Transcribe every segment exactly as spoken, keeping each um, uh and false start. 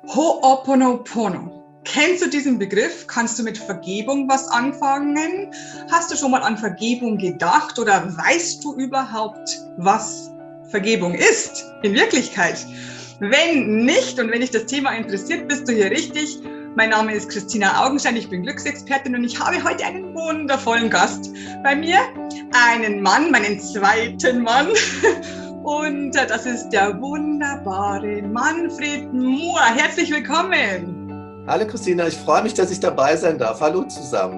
Ho'oponopono. Kennst du diesen Begriff? Kannst du mit Vergebung was anfangen? Hast du schon mal an Vergebung gedacht oder weißt du überhaupt, was Vergebung ist in Wirklichkeit? Wenn nicht und wenn dich das Thema interessiert, bist du hier richtig. Mein Name ist Christina Augenstein, ich bin Glücksexpertin und ich habe heute einen wundervollen Gast bei mir. Einen Mann, meinen zweiten Mann. Und das ist der wunderbare Manfred Mohr. Herzlich willkommen. Hallo Christina, ich freue mich, dass ich dabei sein darf. Hallo zusammen.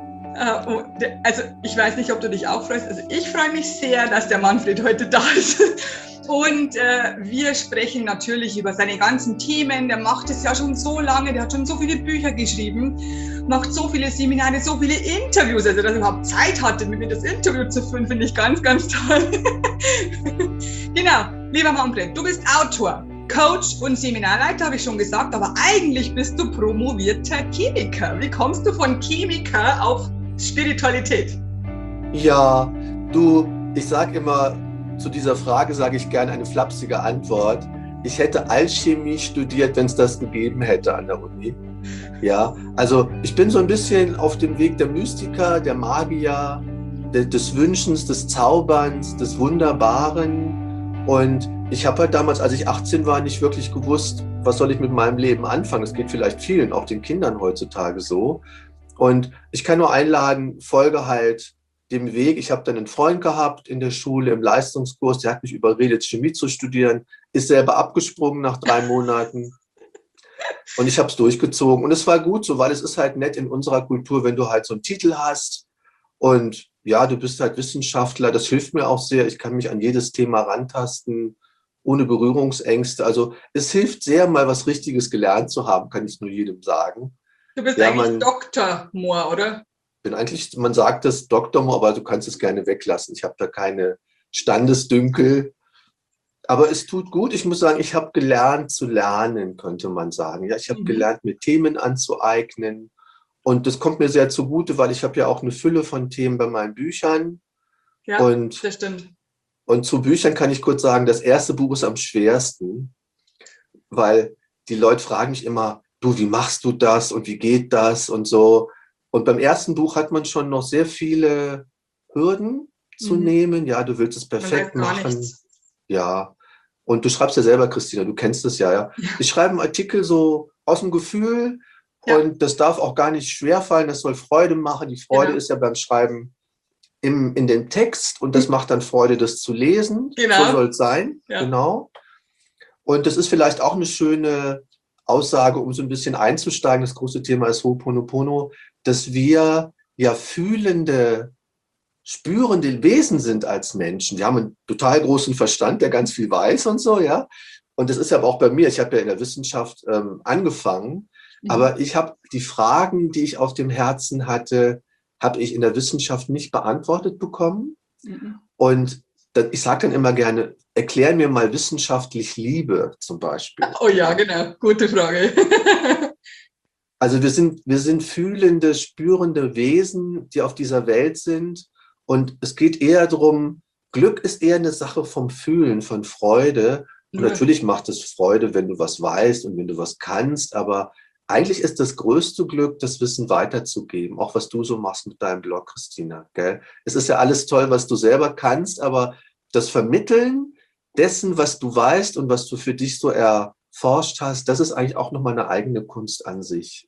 Also ich weiß nicht, ob du dich auch freust. Also ich freue mich sehr, dass der Manfred heute da ist. Und äh, wir sprechen natürlich über seine ganzen Themen. Der macht es ja schon so lange, der hat schon so viele Bücher geschrieben, macht so viele Seminare, so viele Interviews. Also dass er überhaupt Zeit hatte, mit mir das Interview zu führen, finde ich ganz, ganz toll. Genau, lieber Manfred, du bist Autor, Coach und Seminarleiter, habe ich schon gesagt, aber eigentlich bist du promovierter Chemiker. Wie kommst du von Chemiker auf Spiritualität? Ja, du, ich sage immer, zu dieser Frage sage ich gerne eine flapsige Antwort. Ich hätte Alchemie studiert, wenn es das gegeben hätte an der Uni. Ja, also ich bin so ein bisschen auf dem Weg der Mystiker, der Magier, de, des Wünschens, des Zauberns, des Wunderbaren. Und ich habe halt damals, als ich achtzehn war, nicht wirklich gewusst, was soll ich mit meinem Leben anfangen. Es geht vielleicht vielen, auch den Kindern heutzutage so. Und ich kann nur einladen, folge halt dem Weg. Ich habe dann einen Freund gehabt in der Schule, im Leistungskurs, der hat mich überredet, Chemie zu studieren, ist selber abgesprungen nach drei Monaten. Und ich habe es durchgezogen. Und es war gut so, weil es ist halt nett in unserer Kultur, wenn du halt so einen Titel hast. Und ja, du bist halt Wissenschaftler. Das hilft mir auch sehr. Ich kann mich an jedes Thema rantasten, ohne Berührungsängste. Also es hilft sehr, mal was Richtiges gelernt zu haben, kann ich nur jedem sagen. Du bist ja, eigentlich man, Doktor Mohr, oder? bin eigentlich, man sagt das Doktor Mohr, aber du kannst es gerne weglassen. Ich habe da keine Standesdünkel. Aber es tut gut. Ich muss sagen, ich habe gelernt zu lernen, könnte man sagen. Ja, ich habe mhm. gelernt, mir Themen anzueignen. Und das kommt mir sehr zugute, weil ich habe ja auch eine Fülle von Themen bei meinen Büchern. Ja, und, das stimmt. Und zu Büchern kann ich kurz sagen, das erste Buch ist am schwersten, weil die Leute fragen mich immer, du, wie machst du das und wie geht das und so. Und beim ersten Buch hat man schon noch sehr viele Hürden zu mhm. nehmen. Ja, du willst es perfekt machen. Nichts. Ja, und du schreibst ja selber, Christina, du kennst es ja, ja. ja. Ich schreibe einen Artikel so aus dem Gefühl ja. und das darf auch gar nicht schwerfallen, das soll Freude machen. Die Freude genau. ist ja beim Schreiben im, in dem Text und das macht dann Freude, das zu lesen. Genau. So soll es sein, ja. genau. Und das ist vielleicht auch eine schöne Aussage, um so ein bisschen einzusteigen. Das große Thema ist Ho'oponopono, dass wir ja fühlende, spürende Wesen sind als Menschen. Wir haben einen total großen Verstand, der ganz viel weiß und so, ja. Und das ist aber auch bei mir. Ich habe ja in der Wissenschaft ähm, angefangen, mhm. aber ich habe die Fragen, die ich auf dem Herzen hatte, habe ich in der Wissenschaft nicht beantwortet bekommen. Mhm. Und ich sage dann immer gerne, erklär mir mal wissenschaftlich Liebe zum Beispiel. Oh ja, genau, gute Frage. Also wir sind, wir sind fühlende, spürende Wesen, die auf dieser Welt sind. Und es geht eher darum, Glück ist eher eine Sache vom Fühlen, von Freude. Und ja. natürlich macht es Freude, wenn du was weißt und wenn du was kannst. Aber eigentlich ist das größte Glück, das Wissen weiterzugeben. Auch was du so machst mit deinem Blog, Christina. Gell? Es ist ja alles toll, was du selber kannst, aber das Vermitteln dessen, was du weißt und was du für dich so erforscht hast, das ist eigentlich auch nochmal eine eigene Kunst an sich.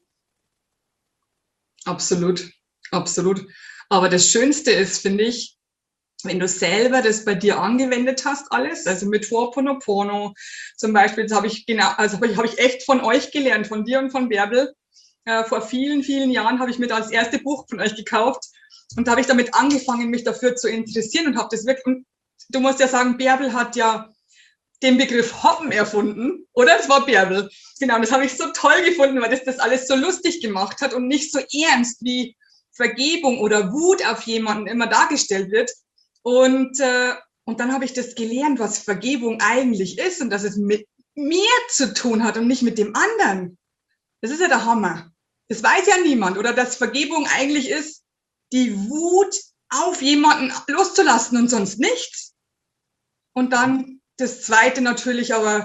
Absolut, absolut. Aber das Schönste ist, finde ich, wenn du selber das bei dir angewendet hast, alles, also mit Ho'oponopono zum Beispiel, das habe ich genau, also habe ich echt von euch gelernt, von dir und von Bärbel. Äh, vor vielen, vielen Jahren habe ich mir das erste Buch von euch gekauft und da habe ich damit angefangen, mich dafür zu interessieren und habe das wirklich, und du musst ja sagen, Bärbel hat ja den Begriff Hoppen erfunden, oder? Das war Bärbel. Genau, das habe ich so toll gefunden, weil das das alles so lustig gemacht hat und nicht so ernst wie Vergebung oder Wut auf jemanden immer dargestellt wird. Und, äh, und dann habe ich das gelernt, was Vergebung eigentlich ist und dass es mit mir zu tun hat und nicht mit dem anderen. Das ist ja der Hammer. Das weiß ja niemand. Oder dass Vergebung eigentlich ist, die Wut auf jemanden loszulassen und sonst nichts. Und dann das Zweite natürlich aber,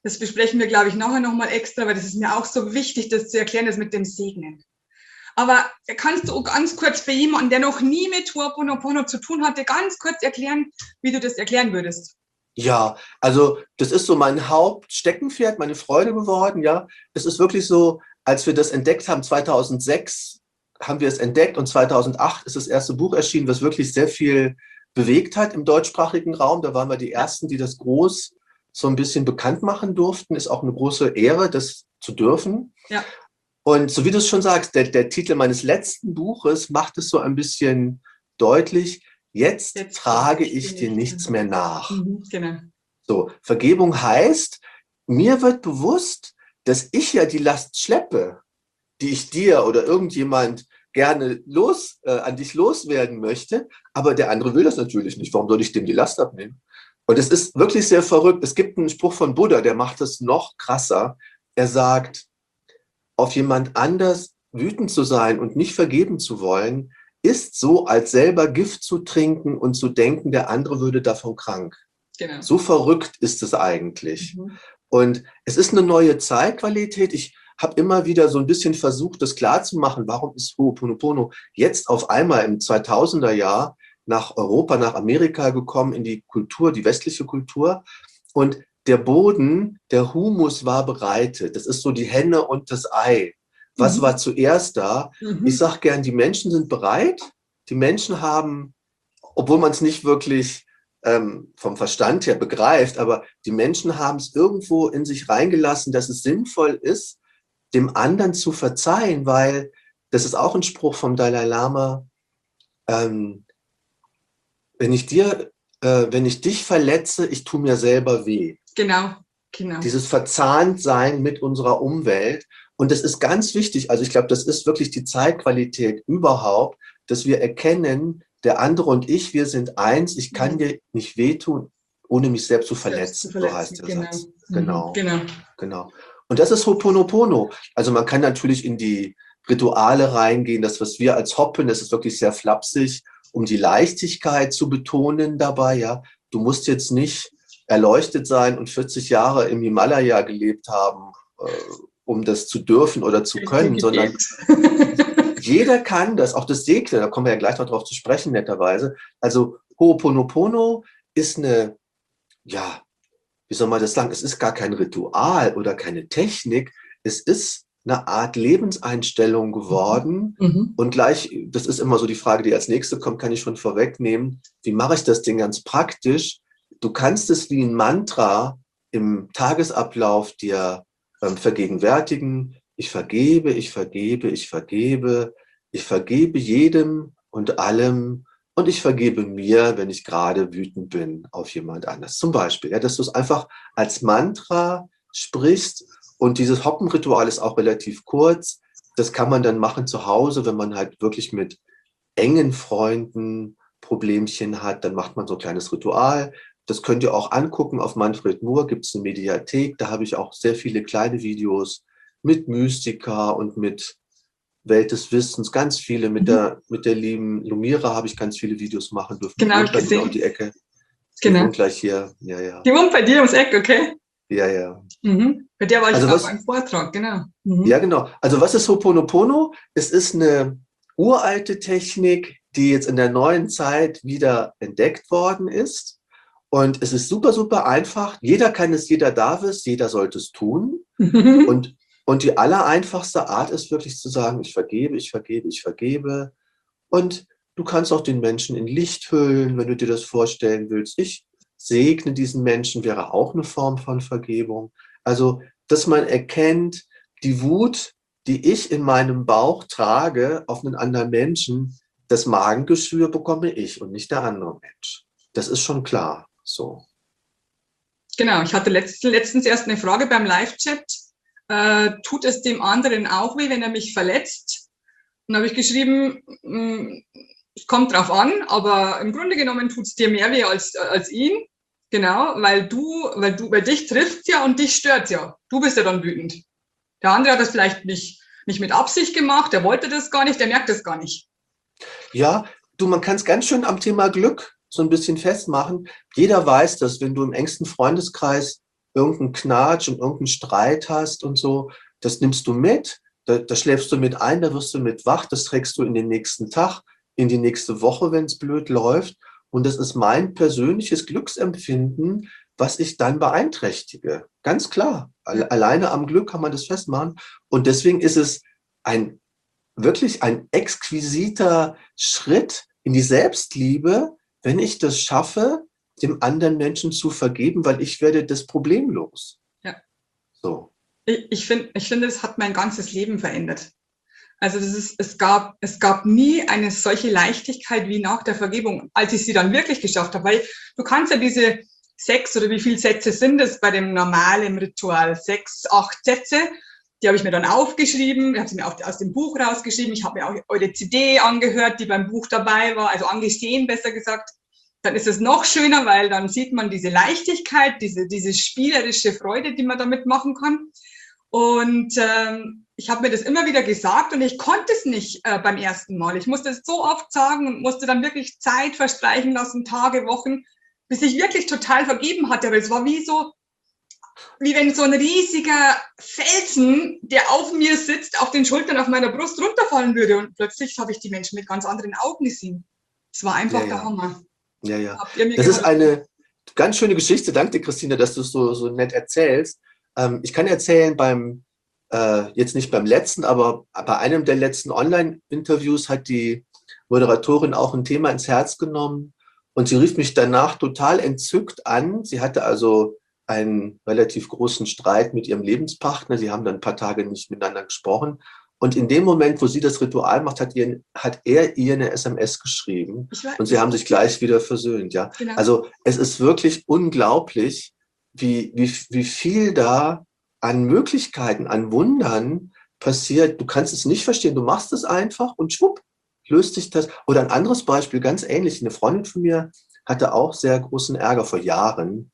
Das besprechen wir, glaube ich, nachher nochmal extra, weil das ist mir auch so wichtig, das zu erklären, das mit dem Segnen. Aber kannst du ganz kurz für jemanden, der noch nie mit Ho'oponopono zu tun hatte, ganz kurz erklären, wie du das erklären würdest? Ja, also das ist so mein Hauptsteckenpferd, meine Freude geworden, ja. Es ist wirklich so, als wir das entdeckt haben, zweitausendsechs haben wir es entdeckt und zweitausendacht ist das erste Buch erschienen, was wirklich sehr viel bewegt hat im deutschsprachigen Raum. Da waren wir die Ersten, die das groß so ein bisschen bekannt machen durften. Ist auch eine große Ehre, das zu dürfen. Ja. Und so wie du es schon sagst, der, der Titel meines letzten Buches macht es so ein bisschen deutlich, jetzt, jetzt trage ich dir nichts mehr nach. Mhm, genau. So, Vergebung heißt, mir wird bewusst, dass ich ja die Last schleppe, die ich dir oder irgendjemand gerne los, äh, an dich loswerden möchte, aber der andere will das natürlich nicht. Warum soll ich dem die Last abnehmen? Und es ist wirklich sehr verrückt. Es gibt einen Spruch von Buddha, der macht es noch krasser. Er sagt, auf jemand anders wütend zu sein und nicht vergeben zu wollen, ist so, als selber Gift zu trinken und zu denken, der andere würde davon krank. Genau. So verrückt ist es eigentlich. Mhm. Und es ist eine neue Zeitqualität. Ich habe immer wieder so ein bisschen versucht, das klarzumachen, warum ist Ho'oponopono jetzt auf einmal im zweitausender Jahr nach Europa, nach Amerika gekommen, in die Kultur, die westliche Kultur. Und der Boden, der Humus war bereitet. Das ist so die Henne und das Ei. Was mhm. war zuerst da? Mhm. Ich sage gern, die Menschen sind bereit. Die Menschen haben, obwohl man es nicht wirklich ähm, vom Verstand her begreift, aber die Menschen haben es irgendwo in sich reingelassen, dass es sinnvoll ist, dem anderen zu verzeihen, weil, das ist auch ein Spruch vom Dalai Lama, ähm, wenn ich dir, äh, wenn ich dich verletze, ich tue mir selber weh. Genau, genau. Dieses Verzahntsein mit unserer Umwelt. Und das ist ganz wichtig. Also ich glaube, das ist wirklich die Zeitqualität überhaupt, dass wir erkennen, der andere und ich, wir sind eins. Ich kann mhm. dir nicht wehtun, ohne mich selbst zu verletzen. Selbst zu verletzen. So heißt der genau. Satz. Mhm. Genau. genau. Genau. Und das ist Ho'oponopono. Also man kann natürlich in die Rituale reingehen. Das, was wir als Hoppen, das ist wirklich sehr flapsig, um die Leichtigkeit zu betonen dabei. Ja, du musst jetzt nicht erleuchtet sein und vierzig Jahre im Himalaya gelebt haben, äh, um das zu dürfen oder zu können, sondern jeder kann das, auch das Segnen, da kommen wir ja gleich noch drauf zu sprechen, netterweise. Also Ho'oponopono ist eine, ja, wie soll man das sagen, es ist gar kein Ritual oder keine Technik, es ist eine Art Lebenseinstellung geworden. Mhm. Und gleich, das ist immer so die Frage, die als nächste kommt, kann ich schon vorwegnehmen, wie mache ich das Ding ganz praktisch? Du kannst es wie ein Mantra im Tagesablauf dir ähm, vergegenwärtigen. Ich vergebe, ich vergebe, ich vergebe, ich vergebe jedem und allem und ich vergebe mir, wenn ich gerade wütend bin auf jemand anders. Zum Beispiel, ja, dass du es einfach als Mantra sprichst und dieses Hoppenritual ist auch relativ kurz. Das kann man dann machen zu Hause, wenn man halt wirklich mit engen Freunden Problemchen hat, dann macht man so ein kleines Ritual. Das könnt ihr auch angucken. Auf Manfred Mohr gibt es eine Mediathek. Da habe ich auch sehr viele kleine Videos mit Mystika und mit Welt des Wissens, ganz viele. Mit, mhm. der, mit der lieben Lumira habe ich ganz viele Videos machen dürfen. Genau, die wohnt um die Ecke. Die genau. wohnt gleich hier. Ja, ja. Die wohnt bei dir ums Eck, okay? Ja, ja. Mhm. Bei der war ich also auch was, beim Vortrag, genau. Mhm. Ja, genau. Also was ist Ho'oponopono? Es ist eine uralte Technik, die jetzt in der neuen Zeit wieder entdeckt worden ist. Und es ist super, super einfach. Jeder kann es, jeder darf es, jeder sollte es tun. und, und die allereinfachste Art ist wirklich zu sagen, ich vergebe, ich vergebe, ich vergebe. Und du kannst auch den Menschen in Licht hüllen, wenn du dir das vorstellen willst. Ich segne diesen Menschen, wäre auch eine Form von Vergebung. Also, dass man erkennt, die Wut, die ich in meinem Bauch trage auf einen anderen Menschen, das Magengeschwür bekomme ich und nicht der andere Mensch. Das ist schon klar. So. Genau, ich hatte letztens, letztens erst eine Frage beim Live-Chat. Äh, tut es dem anderen auch weh, wenn er mich verletzt? Und da habe ich geschrieben, es kommt drauf an, aber im Grunde genommen tut es dir mehr weh als, als ihn. Genau, weil du, weil du, weil dich trifft ja und dich stört ja. Du bist ja dann wütend. Der andere hat das vielleicht nicht, nicht mit Absicht gemacht, der wollte das gar nicht, der merkt das gar nicht. Ja, du, man kann es ganz schön am Thema Glück so ein bisschen festmachen. Jeder weiß, dass wenn du im engsten Freundeskreis irgendeinen Knatsch und irgendeinen Streit hast und so, das nimmst du mit, da, da schläfst du mit ein, da wirst du mit wach, das trägst du in den nächsten Tag, in die nächste Woche, wenn es blöd läuft. Und das ist mein persönliches Glücksempfinden, was ich dann beeinträchtige. Ganz klar. Alle, alleine am Glück kann man das festmachen. Und deswegen ist es ein wirklich ein exquisiter Schritt in die Selbstliebe, wenn ich das schaffe, dem anderen Menschen zu vergeben, weil ich werde das Problem los. Ja. So. Ich, ich finde, ich finde, es hat mein ganzes Leben verändert. Also das ist, es gab, es gab nie eine solche Leichtigkeit wie nach der Vergebung, als ich sie dann wirklich geschafft habe. Weil du kannst ja diese sechs oder wie viele Sätze sind es bei dem normalen Ritual? Sechs, acht Sätze. Die habe ich mir dann aufgeschrieben, ich habe sie mir aus dem Buch rausgeschrieben, ich habe mir auch eure C D angehört, die beim Buch dabei war, also angesehen, besser gesagt. Dann ist es noch schöner, weil dann sieht man diese Leichtigkeit, diese, diese spielerische Freude, die man damit machen kann. Und ähm, ich habe mir das immer wieder gesagt und ich konnte es nicht äh, beim ersten Mal. Ich musste es so oft sagen und musste dann wirklich Zeit verstreichen lassen, Tage, Wochen, bis ich wirklich total vergeben hatte. Aber es war wie so, wie wenn so ein riesiger Felsen, der auf mir sitzt, auf den Schultern, auf meiner Brust runterfallen würde. Und plötzlich habe ich die Menschen mit ganz anderen Augen gesehen. Es war einfach Ja, der ja. Hammer. Ja, ja. Habt ihr mir Das ist geholfen? eine ganz schöne Geschichte. Danke dir, Christina, dass du es so, so nett erzählst. Ähm, ich kann erzählen, beim, äh, jetzt nicht beim letzten, aber bei einem der letzten Online-Interviews hat die Moderatorin auch ein Thema ins Herz genommen und sie rief mich danach total entzückt an. Sie hatte also einen relativ großen Streit mit ihrem Lebenspartner. Sie haben dann ein paar Tage nicht miteinander gesprochen. Und in dem Moment, wo sie das Ritual macht, hat, ihr, hat er ihr eine S M S geschrieben Ich weiß, und sie haben sich gleich wieder versöhnt. Ja? genau. Also es ist wirklich unglaublich, wie, wie, wie viel da an Möglichkeiten, an Wundern passiert. Du kannst es nicht verstehen, du machst es einfach und schwupp, löst sich das. Oder ein anderes Beispiel, ganz ähnlich, eine Freundin von mir hatte auch sehr großen Ärger vor Jahren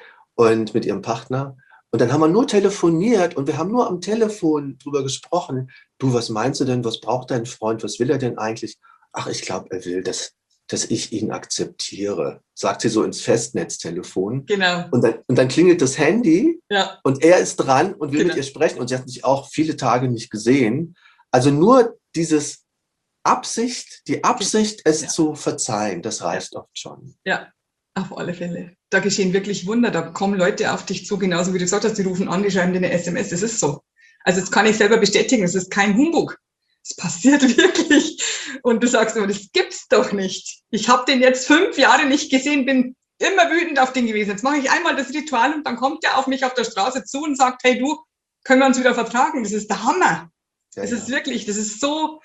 und mit ihrem Partner. Und dann haben wir nur telefoniert und wir haben nur am Telefon drüber gesprochen. Du, was meinst du denn? Was braucht dein Freund? Was will er denn eigentlich? Ach, ich glaube, er will, dass, dass ich ihn akzeptiere, sagt sie so ins Festnetztelefon. Genau. Und dann, und dann klingelt das Handy Ja. und er ist dran und will Genau. mit ihr sprechen. Und sie hat sich auch viele Tage nicht gesehen. Also nur dieses Absicht, die Absicht, es Ja. zu verzeihen, das reicht oft schon. Ja, auf alle Fälle. Da geschehen wirklich Wunder. Da kommen Leute auf dich zu, genauso wie du gesagt hast, die rufen an, die schreiben dir eine S M S. Das ist so. Also das kann ich selber bestätigen. Es ist kein Humbug. Es passiert wirklich. Und du sagst immer, das gibt's doch nicht. Ich habe den jetzt fünf Jahre nicht gesehen, bin immer wütend auf den gewesen. Jetzt mache ich einmal das Ritual und dann kommt er auf mich auf der Straße zu und sagt, hey du, können wir uns wieder vertragen? Das ist der Hammer. Ja, das ja. ist wirklich, das ist so,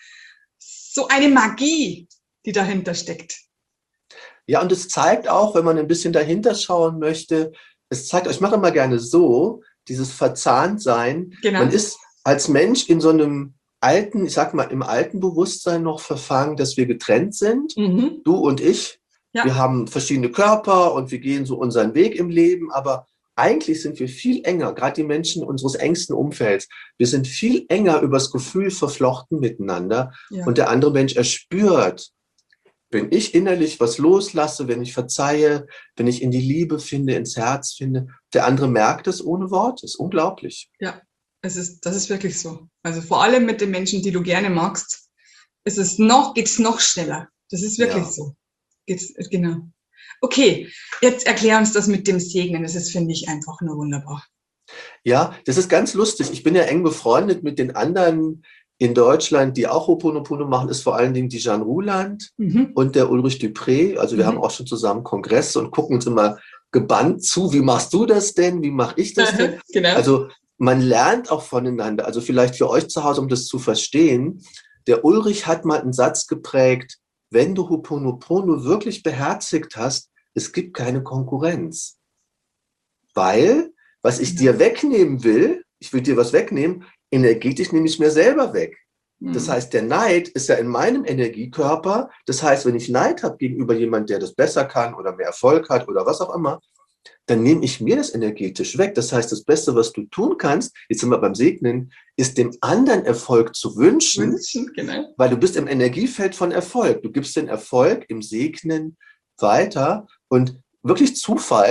so eine Magie, die dahinter steckt. Ja, und es zeigt auch, wenn man ein bisschen dahinter schauen möchte, es zeigt, ich mache immer gerne so, dieses Verzahntsein. Genau. Man ist als Mensch in so einem alten, ich sag mal, im alten Bewusstsein noch verfangen, dass wir getrennt sind, Mhm. du und ich. Ja. Wir haben verschiedene Körper und wir gehen so unseren Weg im Leben, aber eigentlich sind wir viel enger, gerade die Menschen unseres engsten Umfelds, wir sind viel enger übers Gefühl verflochten miteinander Ja. und der andere Mensch erspürt, wenn ich innerlich was loslasse, wenn ich verzeihe, wenn ich in die Liebe finde, ins Herz finde, der andere merkt es ohne Worte. Ist unglaublich. Ja, es ist, das ist wirklich so. Also vor allem mit den Menschen, die du gerne magst, ist es noch, geht's noch schneller. Das ist wirklich Ja. so. Geht's, genau. Okay, jetzt erklär uns das mit dem Segnen. Das ist, finde ich, einfach nur wunderbar. Ja, das ist ganz lustig. Ich bin ja eng befreundet mit den anderen in Deutschland, die auch Ho'oponopono machen, ist vor allen Dingen die Jeanne Ruland Mhm. und der Ulrich Dupré. Also wir Mhm. haben auch schon zusammen Kongresse und gucken uns immer gebannt zu. Wie machst du das denn? Wie mache ich das denn? Genau. Also man lernt auch voneinander. Also vielleicht für euch zu Hause, um das zu verstehen. Der Ulrich hat mal einen Satz geprägt, wenn du Ho'oponopono wirklich beherzigt hast, es gibt keine Konkurrenz. Weil, was ich dir wegnehmen will, ich will dir was wegnehmen, energetisch nehme ich mir selber weg. Das heißt, der Neid ist ja in meinem Energiekörper. Das heißt, wenn ich Neid habe gegenüber jemandem, der das besser kann oder mehr Erfolg hat oder was auch immer, dann nehme ich mir das energetisch weg. Das heißt, das Beste, was du tun kannst, jetzt sind wir beim Segnen, ist dem anderen Erfolg zu wünschen, Wünschen, genau. weil du bist im Energiefeld von Erfolg. Du gibst den Erfolg im Segnen weiter und wirklich Zufall,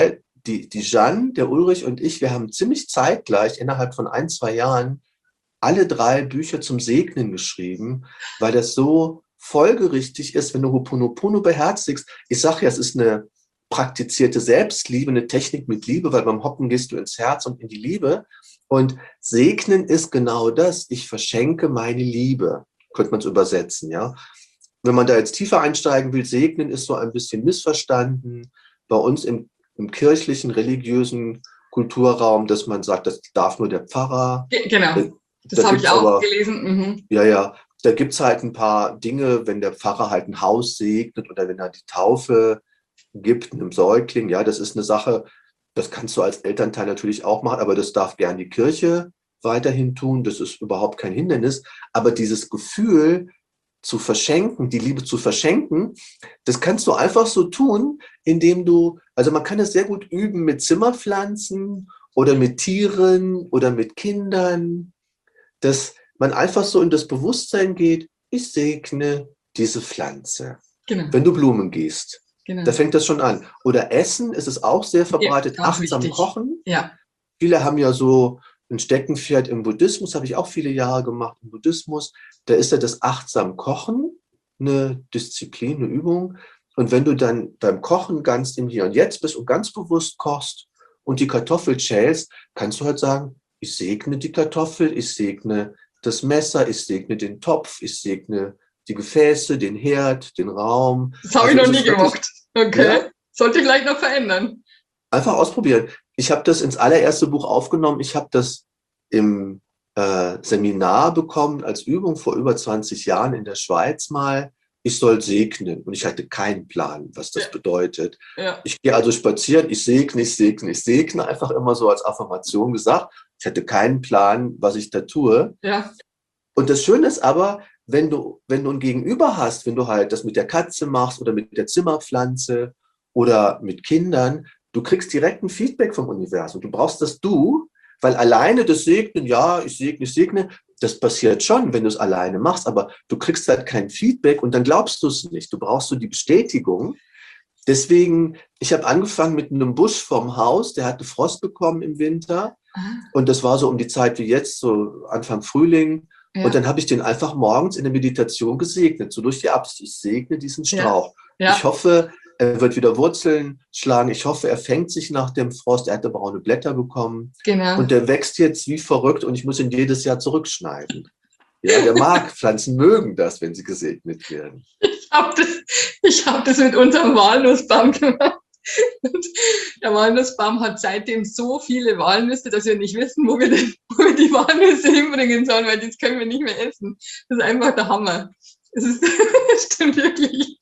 die, die Jeanne, der Ulrich und ich, wir haben ziemlich zeitgleich innerhalb von ein, zwei Jahren alle drei Bücher zum Segnen geschrieben, weil das so folgerichtig ist, wenn du Ho'oponopono beherzigst. Ich sage ja, es ist eine praktizierte Selbstliebe, eine Technik mit Liebe, weil beim Hoppen gehst du ins Herz und in die Liebe. Und Segnen ist genau das. Ich verschenke meine Liebe, könnte man es übersetzen, ja. Wenn man da jetzt tiefer einsteigen will, Segnen ist so ein bisschen missverstanden. Bei uns im, im kirchlichen, religiösen Kulturraum, dass man sagt, das darf nur der Pfarrer. Genau, das Da habe ich gibt's auch aber, gelesen. Mhm. ja, ja, da gibt es halt ein paar Dinge, wenn der Pfarrer halt ein Haus segnet oder wenn er die Taufe gibt, einem Säugling, ja, das ist eine Sache, das kannst du als Elternteil natürlich auch machen, aber das darf gern die Kirche weiterhin tun, das ist überhaupt kein Hindernis. Aber dieses Gefühl zu verschenken, die Liebe zu verschenken, das kannst du einfach so tun, indem du, also man kann es sehr gut üben mit Zimmerpflanzen oder mit Tieren oder mit Kindern, dass man einfach so in das Bewusstsein geht, ich segne diese Pflanze. Genau, Wenn du Blumen gießt, genau. da fängt das schon an. Oder Essen, ist es auch sehr verbreitet, Ja, ganz achtsam wichtig. kochen. Ja. Viele haben ja so ein Steckenpferd im Buddhismus, habe ich auch viele Jahre gemacht im Buddhismus. Da ist ja das achtsam Kochen eine Disziplin, eine Übung. Und wenn du dann beim Kochen ganz im Hier und Jetzt bist und ganz bewusst kochst und die Kartoffel schälst, kannst du halt sagen, ich segne die Kartoffel, ich segne das Messer, ich segne den Topf, ich segne die Gefäße, den Herd, den Raum. Das habe Also ich noch es nie ist wirklich, gemacht. Okay. ja, Sollte ich vielleicht noch verändern. einfach ausprobieren. Ich habe das ins allererste Buch aufgenommen. Ich habe das im äh, Seminar bekommen als Übung vor über zwanzig Jahren in der Schweiz mal. Ich soll segnen. Und ich hatte keinen Plan, was das Ja. bedeutet. Ja. Ich gehe also spazieren, ich segne, ich segne, ich segne. Einfach immer so als Affirmation gesagt. Ich hatte keinen Plan, was ich da tue. Ja. Und das Schöne ist aber, wenn du, wenn du ein Gegenüber hast, wenn du halt das mit der Katze machst oder mit der Zimmerpflanze oder mit Kindern, du kriegst direkt ein Feedback vom Universum. Du brauchst das Du, weil alleine das Segnen, ja, ich segne, ich segne, das passiert schon, wenn du es alleine machst, aber du kriegst halt kein Feedback und dann glaubst du es nicht. Du brauchst so die Bestätigung. Deswegen, ich habe angefangen mit einem Busch vorm Haus, der hatte Frost bekommen im Winter und das war so um die Zeit wie jetzt, so Anfang Frühling. Ja. Und dann habe ich den einfach morgens in der Meditation gesegnet, so durch die Absicht. Ich segne diesen Strauch. Ja. Ja. Ich hoffe, er wird wieder Wurzeln schlagen. Ich hoffe, er fängt sich nach dem Frost. Er hatte braune Blätter bekommen. Genau. Und der wächst jetzt wie verrückt und ich muss ihn jedes Jahr zurückschneiden. Ja, der mag, Pflanzen mögen das, wenn sie gesegnet werden. Ich habe das, ich hab das mit unserem Walnussbaum gemacht. Und der Walnussbaum hat seitdem so viele Walnüsse, dass wir nicht wissen, wo wir, denn, wo wir die Walnüsse hinbringen sollen, weil das können wir nicht mehr essen. Das ist einfach der Hammer. Das, ist, das stimmt wirklich.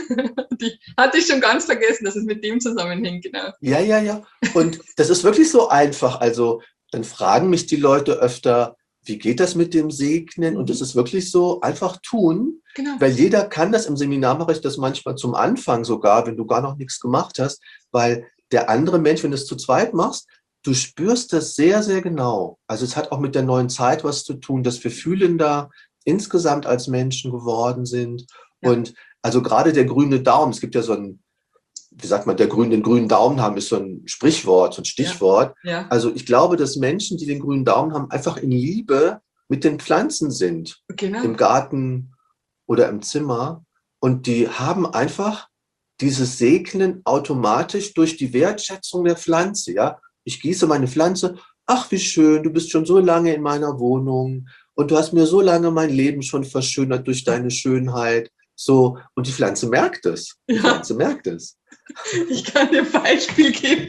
Die hatte ich schon ganz vergessen, dass es mit dem zusammenhängt, genau. Ja, ja, ja. Und das ist wirklich so einfach. Also dann fragen mich die Leute öfter, wie geht das mit dem Segnen? Und das ist wirklich so, einfach tun, Genau. weil jeder kann das. Im Seminar mache ich das manchmal zum Anfang sogar, wenn du gar noch nichts gemacht hast, weil der andere Mensch, wenn du es zu zweit machst, du spürst das sehr, sehr genau. Also es hat auch mit der neuen Zeit was zu tun, dass wir fühlender insgesamt als Menschen geworden sind. Ja. Und also gerade der grüne Daumen, es gibt ja so ein, wie sagt man, der grün, den grünen Daumen haben, ist so ein Sprichwort, so ein Stichwort. Ja. Ja. Also ich glaube, dass Menschen, die den grünen Daumen haben, einfach in Liebe mit den Pflanzen sind. Genau. Im Garten oder im Zimmer. Und die haben einfach dieses Segnen automatisch durch die Wertschätzung der Pflanze. Ja? Ich gieße meine Pflanze. Ach, wie schön, du bist schon so lange in meiner Wohnung und du hast mir so lange mein Leben schon verschönert durch deine Schönheit. So, und die Pflanze merkt es. Die Ja. Pflanze merkt es. Ich kann dir ein Beispiel geben.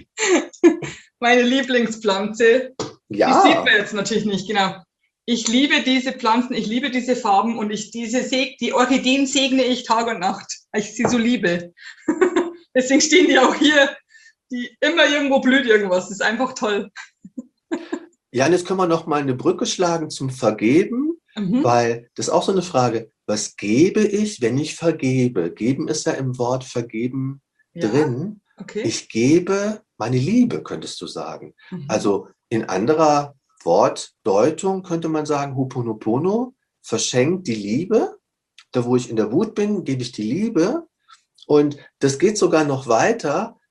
Meine Lieblingspflanze, Ja. die sieht man jetzt natürlich nicht, genau. Ich liebe diese Pflanzen, ich liebe diese Farben und ich diese Seg die Orchideen segne ich Tag und Nacht, weil ich sie so liebe. Deswegen stehen die auch hier, die immer irgendwo blüht irgendwas. Das ist einfach toll. Ja, und jetzt können wir noch mal eine Brücke schlagen zum Vergeben, Mhm. weil das ist auch so eine Frage. Was gebe ich, wenn ich vergebe? Geben ist ja im Wort vergeben Ja, drin. okay. Ich gebe meine Liebe, könntest du sagen. Mhm. Also in anderer Wortdeutung könnte man sagen, Ho'oponopono verschenkt die Liebe. Da, wo ich in der Wut bin, gebe ich die Liebe. Und das geht sogar noch weiter.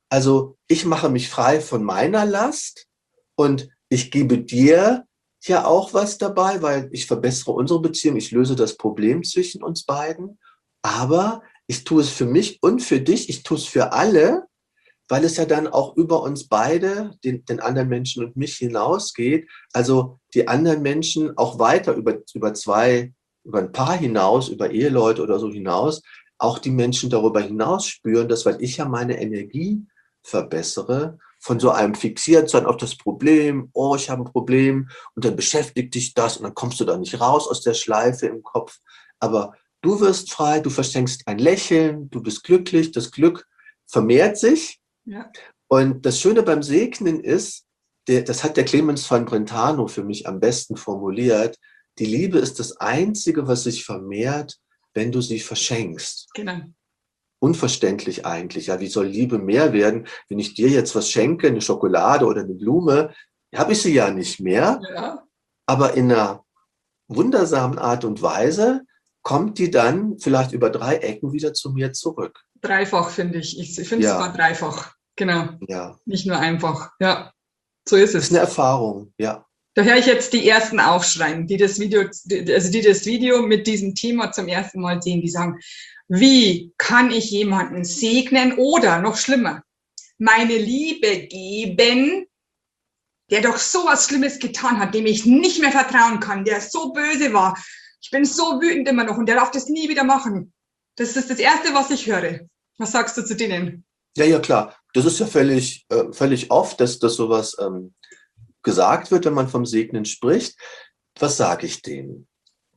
Also ich mache mich frei von meiner Last und ich gebe dir ja auch was dabei, weil ich verbessere unsere Beziehung, ich löse das Problem zwischen uns beiden, aber ich tue es für mich und für dich, ich tue es für alle, weil es ja dann auch über uns beide, den, den anderen Menschen und mich hinausgeht, also die anderen Menschen auch weiter über, über zwei, über ein Paar hinaus, über Eheleute oder so hinaus, auch die Menschen darüber hinaus spüren, dass, weil ich ja meine Energie verbessere, von so einem fixiert sein auf das Problem, oh, ich habe ein Problem und dann beschäftigt dich das und dann kommst du da nicht raus aus der Schleife im Kopf. Aber du wirst frei, du verschenkst ein Lächeln, du bist glücklich, das Glück vermehrt sich. Ja. Und das Schöne beim Segnen ist, der, das hat der Clemens von Brentano für mich am besten formuliert, die Liebe ist das Einzige, was sich vermehrt, wenn du sie verschenkst. Genau. Unverständlich eigentlich. Ja, wie soll Liebe mehr werden? Wenn ich dir jetzt was schenke, eine Schokolade oder eine Blume, habe ich sie ja nicht mehr. Ja. Aber in einer wundersamen Art und Weise kommt die dann vielleicht über drei Ecken wieder zu mir zurück. Dreifach finde ich. Ich finde es Ja. sogar dreifach. Genau. Ja. Nicht nur einfach. Ja. So ist Das es. ist eine Erfahrung, ja. Da höre ich jetzt die ersten aufschreien, die das Video, also die das Video mit diesem Thema zum ersten Mal sehen, die sagen, wie kann ich jemanden segnen oder noch schlimmer, meine Liebe geben, der doch so was Schlimmes getan hat, dem ich nicht mehr vertrauen kann, der so böse war. Ich bin so wütend immer noch und der darf das nie wieder machen. Das ist das Erste, was ich höre. Was sagst du zu denen? Ja, ja, klar. Das ist ja völlig, äh, völlig oft, dass, dass sowas ähm, gesagt wird, wenn man vom Segnen spricht. Was sage ich denen?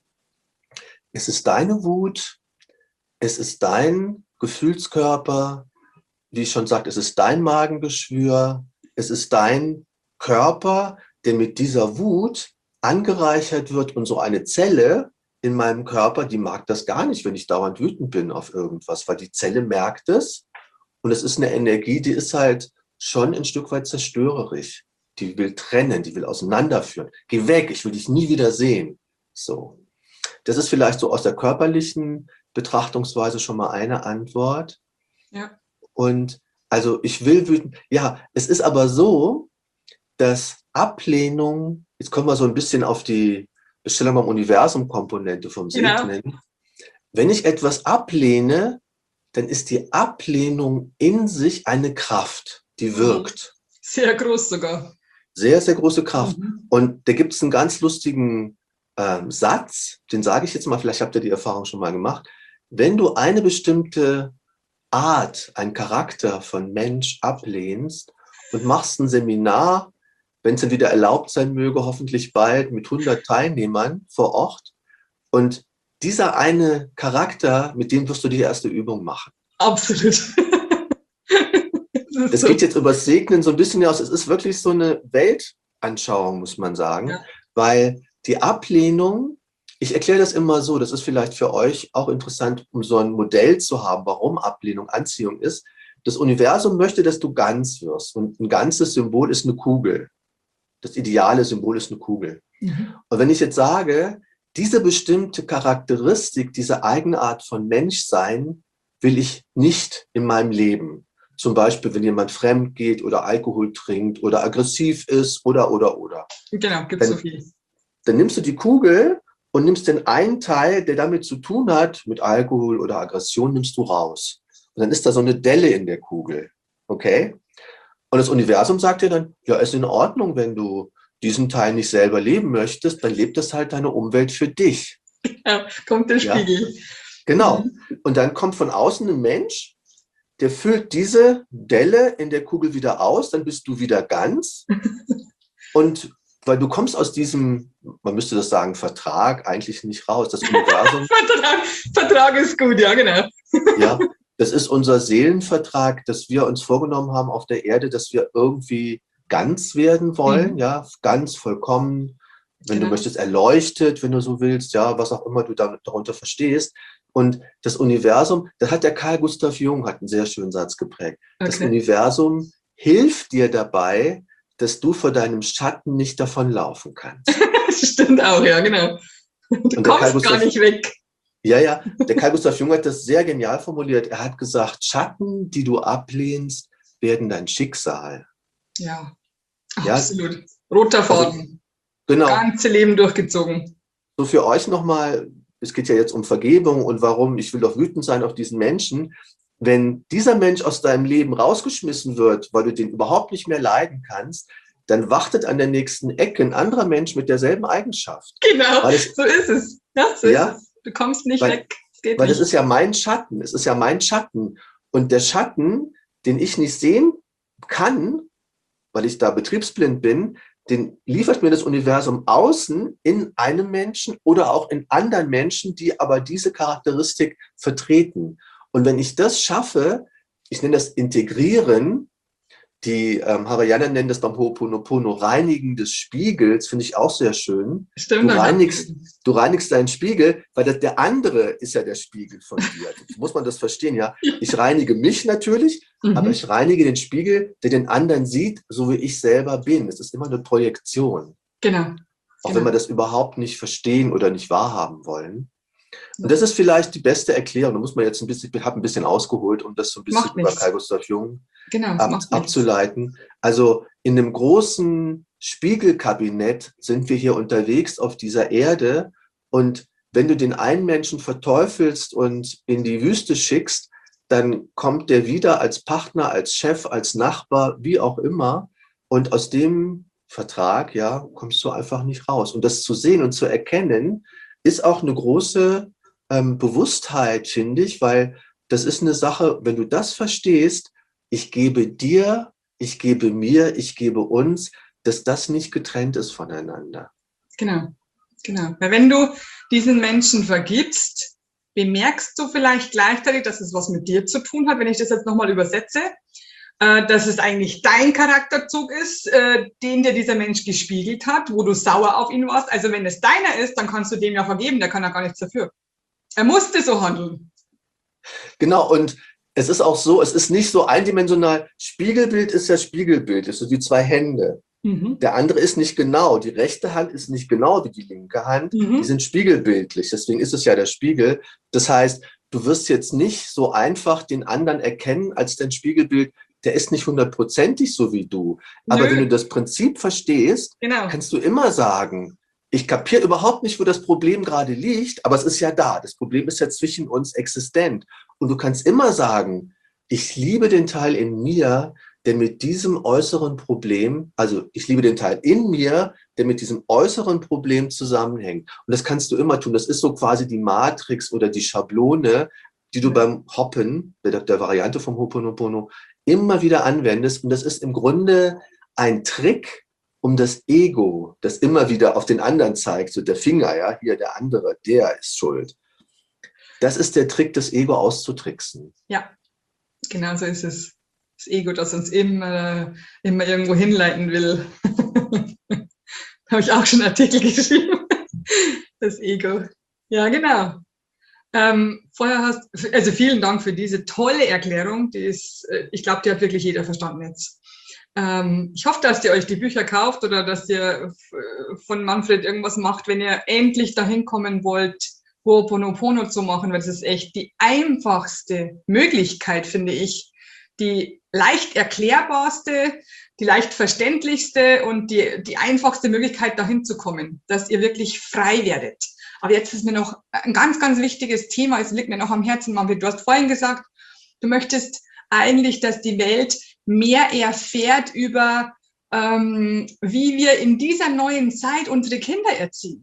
Es ist deine Wut, es ist dein Gefühlskörper, wie ich schon sagte, es ist dein Magengeschwür, es ist dein Körper, der mit dieser Wut angereichert wird und so eine Zelle in meinem Körper, die mag das gar nicht, wenn ich dauernd wütend bin auf irgendwas, weil die Zelle merkt es und es ist eine Energie, die ist halt schon ein Stück weit zerstörerisch. Die will trennen, die will auseinanderführen. Geh weg, ich will dich nie wieder sehen. So. Das ist vielleicht so aus der körperlichen Betrachtungsweise schon mal eine Antwort. Ja. Und also ich will wütend, ja, es ist aber so, dass Ablehnung, jetzt kommen wir so ein bisschen auf die Bestellung am Universum-Komponente vom Segnen. Genau. Wenn ich etwas ablehne, dann ist die Ablehnung in sich eine Kraft, die wirkt. Sehr groß sogar. Sehr, sehr große Kraft. Mhm. Und da gibt es einen ganz lustigen ähm, Satz, den sage ich jetzt mal, vielleicht habt ihr die Erfahrung schon mal gemacht. Wenn du eine bestimmte Art, einen Charakter von Mensch ablehnst und machst ein Seminar, wenn es dann wieder erlaubt sein möge, hoffentlich bald mit hundert Teilnehmern vor Ort. Und dieser eine Charakter, mit dem wirst du die erste Übung machen. Absolut. Das, das geht jetzt über das Segnen so ein bisschen aus. Es ist wirklich so eine Weltanschauung, muss man sagen, ja. Weil die Ablehnung, ich erkläre das immer so, das ist vielleicht für euch auch interessant, um so ein Modell zu haben, warum Ablehnung Anziehung ist. Das Universum möchte, dass du ganz wirst. Und ein ganzes Symbol ist eine Kugel. Das ideale Symbol ist eine Kugel. Mhm. Und wenn ich jetzt sage, diese bestimmte Charakteristik, diese Eigenart von Menschsein will ich nicht in meinem Leben. Zum Beispiel, wenn jemand fremd geht oder Alkohol trinkt oder aggressiv ist oder, oder, oder. Genau, gibt es so viel. Dann nimmst du die Kugel und nimmst den einen Teil, der damit zu tun hat, mit Alkohol oder Aggression, nimmst du raus. Und dann ist da so eine Delle in der Kugel. Okay? Und das Universum sagt dir dann, ja, ist in Ordnung, wenn du diesen Teil nicht selber leben möchtest, dann lebt das halt deine Umwelt für dich. Ja, kommt der Spiegel. Ja? Genau. Und dann kommt von außen ein Mensch, der füllt diese Delle in der Kugel wieder aus, dann bist du wieder ganz. Und weil du kommst aus diesem, man müsste das sagen, Vertrag eigentlich nicht raus. Das Universum. Vertrag, Vertrag ist gut, ja, genau. Ja, das ist unser Seelenvertrag, dass wir uns vorgenommen haben auf der Erde, dass wir irgendwie ganz werden wollen, mhm. ja, ganz vollkommen, wenn genau. du möchtest, erleuchtet, wenn du so willst, ja, was auch immer du damit, darunter verstehst. Und das Universum, das hat der Carl Gustav Jung, hat einen sehr schönen Satz geprägt. Okay. Das Universum hilft dir dabei, dass du vor deinem Schatten nicht davonlaufen kannst. Das stimmt auch, ja, genau. Du Und kommst Gustav, gar nicht weg. Ja, ja, der Carl Gustav Jung hat das sehr genial formuliert. Er hat gesagt, Schatten, die du ablehnst, werden dein Schicksal. Ja, Ja, absolut. Roter also, Faden. genau. Ganze Leben durchgezogen. So für euch nochmal, es geht ja jetzt um Vergebung und warum, ich will doch wütend sein auf diesen Menschen. Wenn dieser Mensch aus deinem Leben rausgeschmissen wird, weil du den überhaupt nicht mehr leiden kannst, dann wartet an der nächsten Ecke ein anderer Mensch mit derselben Eigenschaft. Genau, Weil es, so ist es. Ja, so ja, ist es. Du kommst nicht weil, weg. Es geht weil das nicht. ist ja mein Schatten. Es ist ja mein Schatten. Und der Schatten, den ich nicht sehen kann, weil ich da betriebsblind bin, den liefert mir das Universum außen in einem Menschen oder auch in anderen Menschen, die aber diese Charakteristik vertreten. Und wenn ich das schaffe, ich nenne das Integrieren, die ähm, Hawaiianer nennen das beim Ho'oponopono Reinigen des Spiegels, finde ich auch sehr schön. Du Stimmt, reinigst, du reinigst deinen Spiegel, weil das, der andere ist ja der Spiegel von dir. Muss man das verstehen, ja? Ich reinige mich natürlich, mhm. aber ich reinige den Spiegel, der den anderen sieht, so wie ich selber bin. Es ist immer eine Projektion. Genau. Auch genau. wenn wir das überhaupt nicht verstehen oder nicht wahrhaben wollen. Und das ist vielleicht die beste Erklärung. Da muss man jetzt ein bisschen, ich habe ein bisschen ausgeholt, um das so ein bisschen über Carl Gustav Jung genau, ab, abzuleiten. Also in einem großen Spiegelkabinett sind wir hier unterwegs auf dieser Erde. Und wenn du den einen Menschen verteufelst und in die Wüste schickst, dann kommt der wieder als Partner, als Chef, als Nachbar, wie auch immer. Und aus dem Vertrag, ja, kommst du einfach nicht raus. Und das zu sehen und zu erkennen, ist auch eine große ähm, Bewusstheit, finde ich, weil das ist eine Sache, wenn du das verstehst, ich gebe dir, ich gebe mir, ich gebe uns, dass das nicht getrennt ist voneinander. Genau, genau. Weil wenn du diesen Menschen vergibst, bemerkst du vielleicht gleichzeitig, dass es was mit dir zu tun hat, wenn ich das jetzt nochmal übersetze, äh, dass es eigentlich dein Charakterzug ist, äh, den dir dieser Mensch gespiegelt hat, wo du sauer auf ihn warst. Also wenn es deiner ist, dann kannst du dem ja vergeben, der kann ja gar nichts dafür. Er musste so handeln. Genau, und es ist auch so, es ist nicht so eindimensional. Spiegelbild ist ja Spiegelbild, das sind die zwei Hände. Mhm. Der andere ist nicht genau. Die rechte Hand ist nicht genau wie die linke Hand. Mhm. Die sind spiegelbildlich. Deswegen ist es ja der Spiegel. Das heißt, du wirst jetzt nicht so einfach den anderen erkennen als dein Spiegelbild. Der ist nicht hundertprozentig so wie du. Aber Nö. Wenn du das Prinzip verstehst, genau. kannst du immer sagen, ich kapiere überhaupt nicht, wo das Problem gerade liegt, aber es ist ja da. Das Problem ist ja zwischen uns existent. Und du kannst immer sagen, ich liebe den Teil in mir, der mit diesem äußeren Problem, also ich liebe den Teil in mir, der mit diesem äußeren Problem zusammenhängt. Und das kannst du immer tun. Das ist so quasi die Matrix oder die Schablone, die du beim Hoppen, der, der Variante vom Ho'oponopono, immer wieder anwendest. Und das ist im Grunde ein Trick, um das Ego, das immer wieder auf den anderen zeigt, so der Finger, ja, hier der andere, der ist schuld. Das ist der Trick, das Ego auszutricksen. Ja, genau so ist es. Das Ego, das uns immer, immer irgendwo hinleiten will. Da habe ich auch schon Artikel geschrieben. Das Ego. Ja, genau. Ähm, vorher hast, also vielen Dank für diese tolle Erklärung. Die ist, ich glaube, die hat wirklich jeder verstanden jetzt. Ähm, ich hoffe, dass ihr euch die Bücher kauft oder dass ihr von Manfred irgendwas macht, wenn ihr endlich dahin kommen wollt, Ho'oponopono zu machen, weil das ist echt die einfachste Möglichkeit, finde ich, die leicht erklärbarste, die leicht verständlichste und die, die einfachste Möglichkeit, dahin zu kommen, dass ihr wirklich frei werdet. Aber jetzt ist mir noch ein ganz, ganz wichtiges Thema, es liegt mir noch am Herzen, Manfred. Du hast vorhin gesagt, du möchtest eigentlich, dass die Welt mehr erfährt über, ähm, wie wir in dieser neuen Zeit unsere Kinder erziehen.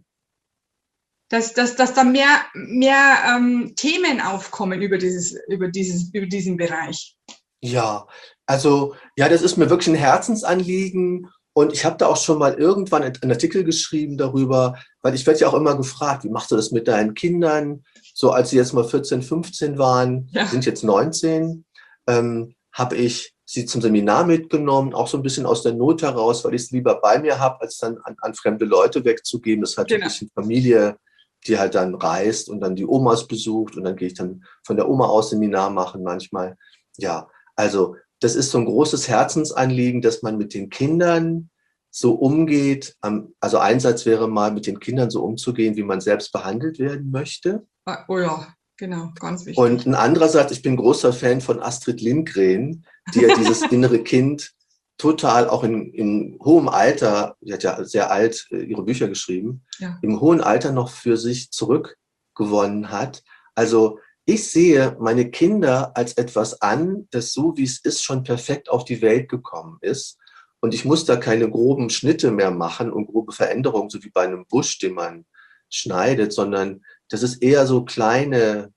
Dass, dass, dass da mehr, mehr ähm, Themen aufkommen über, dieses, über, dieses, über diesen Bereich. Ja, also ja, das ist mir wirklich ein Herzensanliegen und ich habe da auch schon mal irgendwann einen Artikel geschrieben darüber, weil ich werde ja auch immer gefragt, wie machst du das mit deinen Kindern? So als sie jetzt mal vierzehn, fünfzehn waren, ja. sind jetzt neunzehn, ähm, habe ich sie zum Seminar mitgenommen, auch so ein bisschen aus der Not heraus, weil ich es lieber bei mir habe, als dann an, an fremde Leute wegzugeben. Das hat genau. ein bisschen Familie, die halt dann reist und dann die Omas besucht und dann gehe ich dann von der Oma aus Seminar machen manchmal. Ja, also das ist so ein großes Herzensanliegen, dass man mit den Kindern so umgeht. Also ein Satz wäre mal, mit den Kindern so umzugehen, wie man selbst behandelt werden möchte. Oh ja. Genau, ganz Und wichtig. ein anderer Satz, ich bin großer Fan von Astrid Lindgren, die ja dieses innere Kind total auch in, in hohem Alter, sie hat ja sehr alt äh, ihre Bücher geschrieben, Ja, im hohen Alter noch für sich zurückgewonnen hat. Also ich sehe meine Kinder als etwas an, das so wie es ist schon perfekt auf die Welt gekommen ist. Und ich muss da keine groben Schnitte mehr machen und grobe Veränderungen, so wie bei einem Busch, den man schneidet, sondern das ist eher so kleine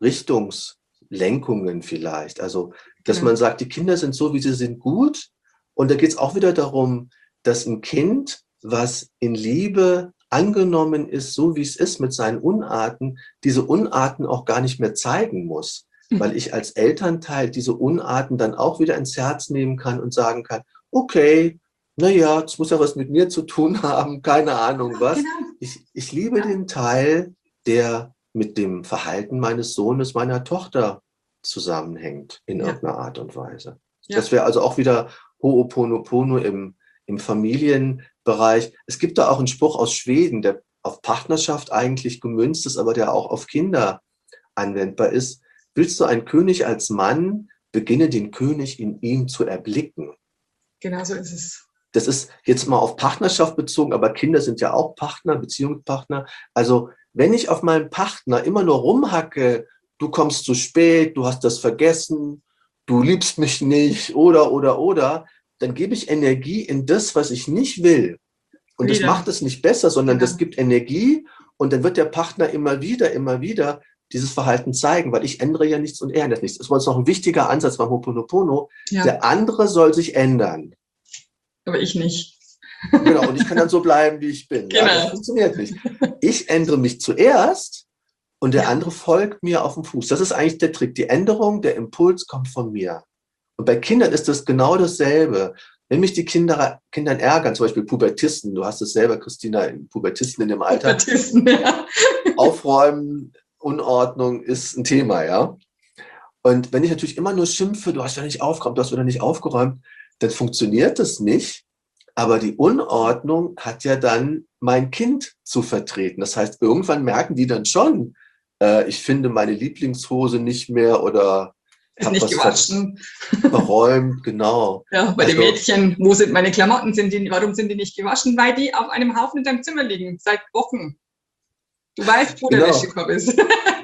Richtungslenkungen vielleicht. Also, dass genau. man sagt, die Kinder sind so, wie sie sind, gut. Und da geht es auch wieder darum, dass ein Kind, was in Liebe angenommen ist, so wie es ist mit seinen Unarten, diese Unarten auch gar nicht mehr zeigen muss. Weil ich als Elternteil diese Unarten dann auch wieder ins Herz nehmen kann und sagen kann, okay, naja, das muss ja was mit mir zu tun haben, keine Ahnung Ja, was. genau. Ich, ich liebe Ja, den Teil, der mit dem Verhalten meines Sohnes, meiner Tochter zusammenhängt in ja, irgendeiner Art und Weise. Das ja. wäre also auch wieder Ho'oponopono im, im Familienbereich. Es gibt da auch einen Spruch aus Schweden, der auf Partnerschaft eigentlich gemünzt ist, aber der auch auf Kinder anwendbar ist. Willst du ein König als Mann, beginne den König in ihm zu erblicken. Genau so ist es. Das ist jetzt mal auf Partnerschaft bezogen, aber Kinder sind ja auch Partner, Beziehungspartner. Also wenn ich auf meinen Partner immer nur rumhacke, du kommst zu spät, du hast das vergessen, du liebst mich nicht oder, oder, oder, dann gebe ich Energie in das, was ich nicht will. Und das Wieder. macht es nicht besser, sondern Genau. das gibt Energie und dann wird der Partner immer wieder, immer wieder dieses Verhalten zeigen, weil ich ändere ja nichts und er ändert nichts. Das war jetzt noch ein wichtiger Ansatz beim Ho'oponopono. Ja, Der andere soll sich ändern. aber ich nicht. Genau, und ich kann dann so bleiben, wie ich bin. Ja, das Genau. funktioniert nicht. Ich ändere mich zuerst und der Ja, andere folgt mir auf den Fuß. Das ist eigentlich der Trick. Die Änderung, der Impuls kommt von mir. Und bei Kindern ist das genau dasselbe. Wenn mich die Kinder, Kindern ärgern, zum Beispiel Pubertisten, du hast es selber, Christina, Pubertisten in dem Alter, Pubertisten, ja. Aufräumen, Unordnung ist ein Thema, ja. Und wenn ich natürlich immer nur schimpfe, du hast ja nicht aufgeräumt, du hast wieder nicht aufgeräumt, dann funktioniert das nicht. Aber die Unordnung hat ja dann mein Kind zu vertreten. Das heißt, irgendwann merken die dann schon, äh, ich finde meine Lieblingshose nicht mehr oder Ist habe nicht was ver gewaschen. verräumt, genau. Ja, bei den Also Mädchen, wo sind meine Klamotten? Sind die, warum sind die nicht gewaschen? Weil die auf einem Haufen in deinem Zimmer liegen, seit Wochen. Du weißt, wo der genau, Wäschekorb ist.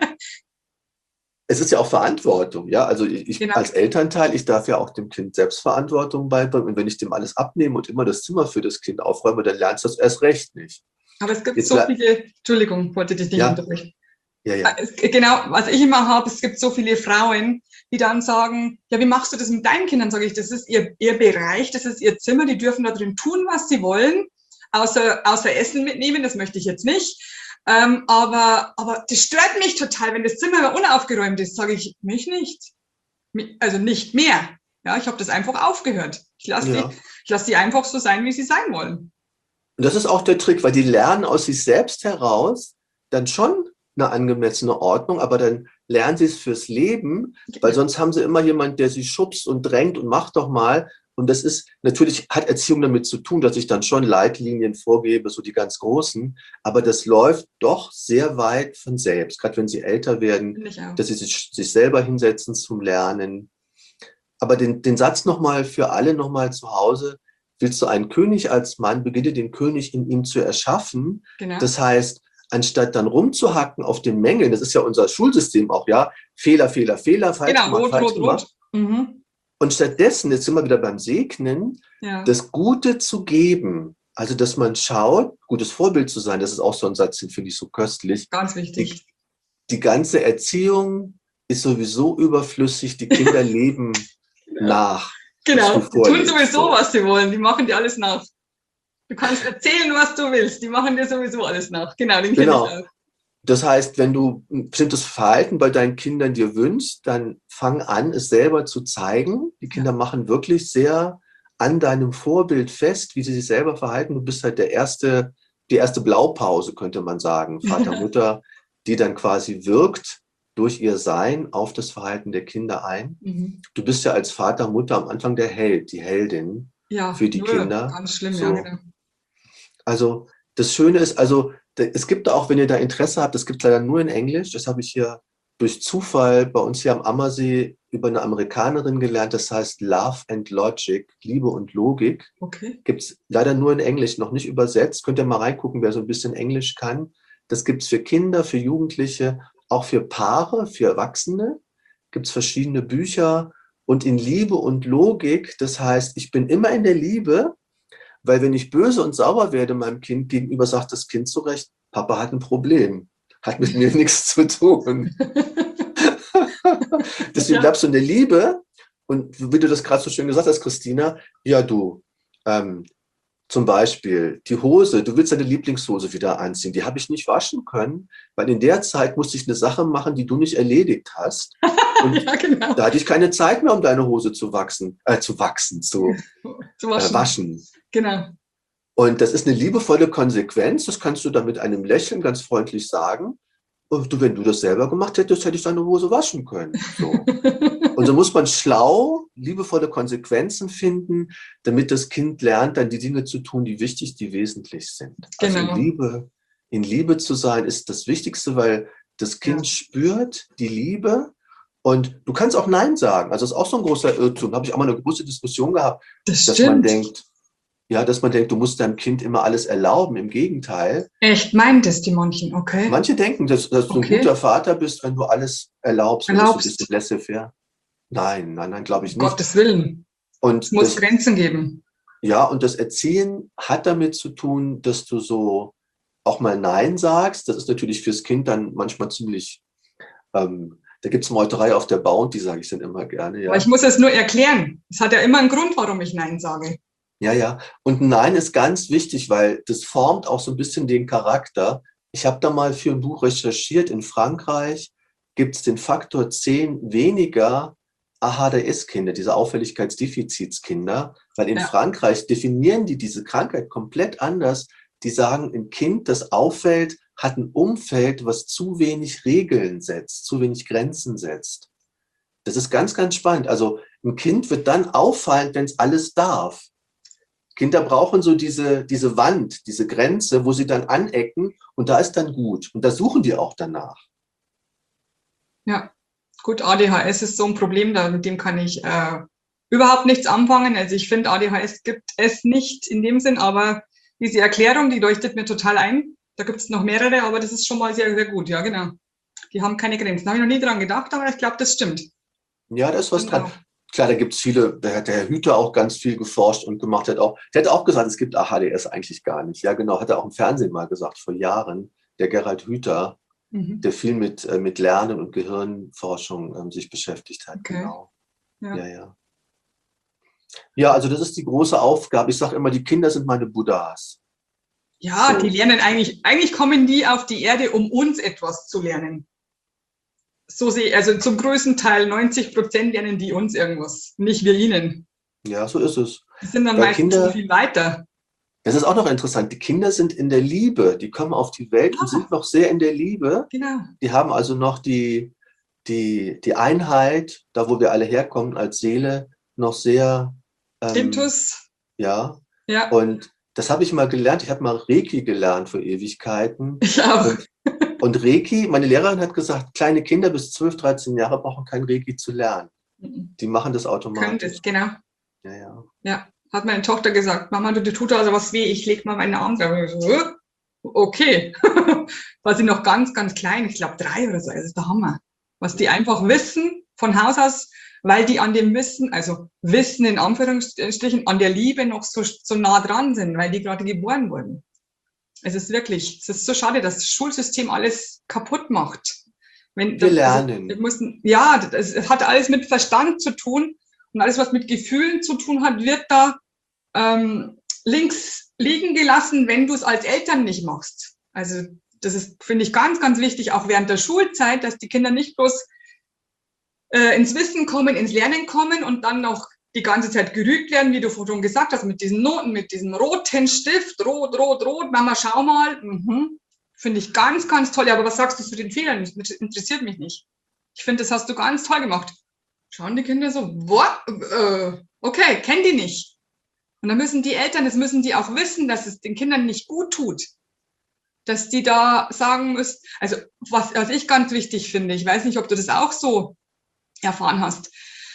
es ist ja auch Verantwortung, ja. Also ich, ich Genau. als Elternteil, ich darf ja auch dem Kind Selbstverantwortung beibringen. Und wenn ich dem alles abnehme und immer das Zimmer für das Kind aufräume, dann lernst du das erst recht nicht. Aber es gibt Jetzt, so viele, Entschuldigung, wollte dich nicht ja, unterbrechen. ja, ja. Es- Genau, was ich immer habe, es gibt so viele Frauen, die dann sagen, ja, wie machst du das mit deinen Kindern? Sage ich, das ist ihr, ihr Bereich, das ist ihr Zimmer, die dürfen da drin tun, was sie wollen, außer, außer Essen mitnehmen, das möchte ich jetzt nicht. Ähm, aber, aber das stört mich total, wenn das Zimmer immer unaufgeräumt ist, sage ich, mich nicht. Also nicht mehr. Ja, ich habe das einfach aufgehört. Ich lasse die, Ja. ich lasse die einfach so sein, wie sie sein wollen. Und das ist auch der Trick, weil die lernen aus sich selbst heraus dann schon eine angemessene Ordnung, aber dann lernen sie es fürs Leben, weil sonst haben sie immer jemand, der sie schubst und drängt und macht doch mal. Und das ist, natürlich hat Erziehung damit zu tun, dass ich dann schon Leitlinien vorgebe, so die ganz großen, aber das läuft doch sehr weit von selbst, gerade wenn sie älter werden, Finde ich auch. dass sie sich, sich selber hinsetzen zum Lernen. Aber den, den Satz nochmal für alle nochmal zu Hause: Willst du einen König als Mann, beginne den König in ihm zu erschaffen. Genau. Das heißt, anstatt dann rumzuhacken auf den Mängeln, das ist ja unser Schulsystem auch, ja, Fehler, Fehler, Fehler, falsch Genau, gemacht, rot, falsch rot, gemacht. rot. Mhm. Und stattdessen, jetzt sind wir wieder beim Segnen, Ja, das Gute zu geben. Also, dass man schaut, gutes Vorbild zu sein, das ist auch so ein Satz, den finde ich so köstlich. ganz Die, wichtig. die ganze Erziehung ist sowieso überflüssig, die Kinder leben Genau. nach, was du Genau, die tun vorlebst. sowieso, So. was sie wollen. Die machen dir alles nach. Du kannst erzählen, was du willst. Die machen dir sowieso alles nach. Genau, den kenne ich Genau. auch. Das heißt, wenn du ein bestimmtes Verhalten bei deinen Kindern dir wünschst, dann fang an, es selber zu zeigen. Die Kinder machen wirklich sehr an deinem Vorbild fest, wie sie sich selber verhalten. Du bist halt der erste, die erste Blaupause, könnte man sagen, Vater, Mutter, die dann quasi wirkt durch ihr Sein auf das Verhalten der Kinder ein. Mhm. Du bist ja als Vater, Mutter am Anfang der Held, die Heldin Ja, für die nur Kinder. ganz schlimm, ja, So. genau. Also das Schöne ist, also es gibt auch, wenn ihr da Interesse habt, das gibt es leider nur in Englisch, das habe ich hier durch Zufall bei uns hier am Ammersee über eine Amerikanerin gelernt, das heißt Love and Logic, Liebe und Logik. Okay. Gibt es leider nur in Englisch, noch nicht übersetzt. Könnt ihr mal reingucken, wer so ein bisschen Englisch kann. Das gibt es für Kinder, für Jugendliche, auch für Paare, für Erwachsene. Gibt es verschiedene Bücher. Und in Liebe und Logik, das heißt, ich bin immer in der Liebe, weil wenn ich böse und sauer werde meinem Kind gegenüber, sagt das Kind zu Recht, Papa hat ein Problem, hat mit mir nichts zu tun. Deswegen Ja. bleibst du in der Liebe. Und wie du das gerade so schön gesagt hast, Christina, ja du, ähm, zum Beispiel die Hose, du willst deine Lieblingshose wieder anziehen, die habe ich nicht waschen können, weil in der Zeit musste ich eine Sache machen, die du nicht erledigt hast. Und Ja, genau. da hatte ich keine Zeit mehr, um deine Hose zu wachsen, äh, zu wachsen, zu, Zu waschen. äh, waschen. Genau. Und das ist eine liebevolle Konsequenz, das kannst du dann mit einem Lächeln ganz freundlich sagen. Und du, wenn du das selber gemacht hättest, hätte ich deine Hose waschen können. So. Und so muss man schlau, liebevolle Konsequenzen finden, damit das Kind lernt, dann die Dinge zu tun, die wichtig, die wesentlich sind. Also Genau. in Liebe, in Liebe zu sein, ist das Wichtigste, weil das Kind Ja. spürt die Liebe. Und du kannst auch Nein sagen. Also das ist auch so ein großer Irrtum. Da habe ich auch mal eine große Diskussion gehabt, Das dass man stimmt. denkt, ja, dass man denkt, du musst deinem Kind immer alles erlauben. Im Gegenteil. Echt, meint es die manchen, okay? Manche denken, dass, dass du ein Okay. guter Vater bist, wenn du alles erlaubst, wenn du so ein Erlaubst. bisschen laissez-faire. Nein, nein, nein, glaube ich Um nicht. Gottes Willen. Es Und muss das, Grenzen geben. ja, und das Erziehen hat damit zu tun, dass du so auch mal Nein sagst. Das ist natürlich fürs Kind dann manchmal ziemlich, ähm, da gibt es Meuterei auf der Bounty, sage ich dann immer gerne. Aber ich Ja. muss es nur erklären. Es hat ja immer einen Grund, warum ich Nein sage. Ja, ja. Und Nein ist ganz wichtig, weil das formt auch so ein bisschen den Charakter. Ich habe da mal für ein Buch recherchiert. In Frankreich gibt es den Faktor zehn weniger A H D S-Kinder, diese Auffälligkeitsdefizitskinder, weil in Ja. Frankreich definieren die diese Krankheit komplett anders. Die sagen, ein Kind, das auffällt, hat ein Umfeld, was zu wenig Regeln setzt, zu wenig Grenzen setzt. Das ist ganz, ganz spannend. Also ein Kind wird dann auffallend, wenn es alles darf. Kinder brauchen so diese, diese Wand, diese Grenze, wo sie dann anecken und da ist dann gut. Und da suchen die auch danach. Ja, gut, A D H S ist so ein Problem, da, mit dem kann ich äh, überhaupt nichts anfangen. Also ich finde, A D H S gibt es nicht in dem Sinn, aber diese Erklärung, die leuchtet mir total ein. Da gibt es noch mehrere, aber das ist schon mal sehr, sehr gut. Ja, genau. Die haben keine Grenzen. Da habe ich noch nie dran gedacht, aber ich glaube, das stimmt. Ja, da ist was Genau. dran. Klar, da gibt es viele, da hat der Herr Hüter auch ganz viel geforscht und gemacht. Hat auch, der hat auch gesagt, es gibt A H D S eigentlich gar nicht. Ja, genau, hat er auch im Fernsehen mal gesagt, vor Jahren. Der Gerald Hüter, Mhm. der viel mit, äh, mit Lernen und Gehirnforschung ähm, sich beschäftigt hat. Okay. Genau. Ja. Ja, ja. Ja, also das ist die große Aufgabe. Ich sage immer, die Kinder sind meine Buddhas. Ja, So. die lernen eigentlich, eigentlich kommen die auf die Erde, um uns etwas zu lernen. So sehe ich, also zum größten Teil neunzig Prozent lernen die uns irgendwas, nicht wir ihnen. Ja, so ist es. Die sind dann Weil meistens Kinder- schon viel weiter. Das ist auch noch interessant. Die Kinder sind in der Liebe. Die kommen auf die Welt und Ah. sind noch sehr in der Liebe. Genau. Die haben also noch die, die, die Einheit, da wo wir alle herkommen als Seele, noch sehr. Ähm, Intus. ja. Ja, Und das habe ich mal gelernt. Ich habe mal Reiki gelernt vor Ewigkeiten. ich auch. Und, und Reiki, meine Lehrerin hat gesagt, kleine Kinder bis zwölf, dreizehn Jahre brauchen kein Reiki zu lernen. Die machen das Können automatisch. das, genau. Ja, ja. Ja, hat meine Tochter gesagt, Mama, du, dir tut also was weh, ich leg mal meinen Arm da. Ich so, "Hä? Okay. War sie noch ganz, ganz klein, ich glaube drei oder so, das ist der Hammer. Was die einfach wissen von Haus aus, weil die an dem Wissen, also Wissen in Anführungsstrichen, an der Liebe noch so, so nah dran sind, weil die gerade geboren wurden. Es ist wirklich, es ist so schade, dass das Schulsystem alles kaputt macht. Wenn, Wir das, lernen. Also, wir müssen, ja, das, es hat alles mit Verstand zu tun und alles, was mit Gefühlen zu tun hat, wird da ähm, links liegen gelassen, wenn du es als Eltern nicht machst. Also das ist, finde ich, ganz, ganz wichtig, auch während der Schulzeit, dass die Kinder nicht bloß äh, ins Wissen kommen, ins Lernen kommen und dann noch die ganze Zeit gerügt werden, wie du vorhin gesagt hast, mit diesen Noten, mit diesem roten Stift, rot, rot, rot, Mama, schau mal. Mhm. Finde ich ganz, ganz toll. Ja, aber was sagst du zu den Fehlern? Das interessiert mich nicht. Ich finde, das hast du ganz toll gemacht. Schauen die Kinder so, what? Äh, okay, kennen die nicht. Und dann müssen die Eltern, das müssen die auch wissen, dass es den Kindern nicht gut tut. dass die da sagen müssen, also was, was ich ganz wichtig finde, ich weiß nicht, ob du das auch so erfahren hast,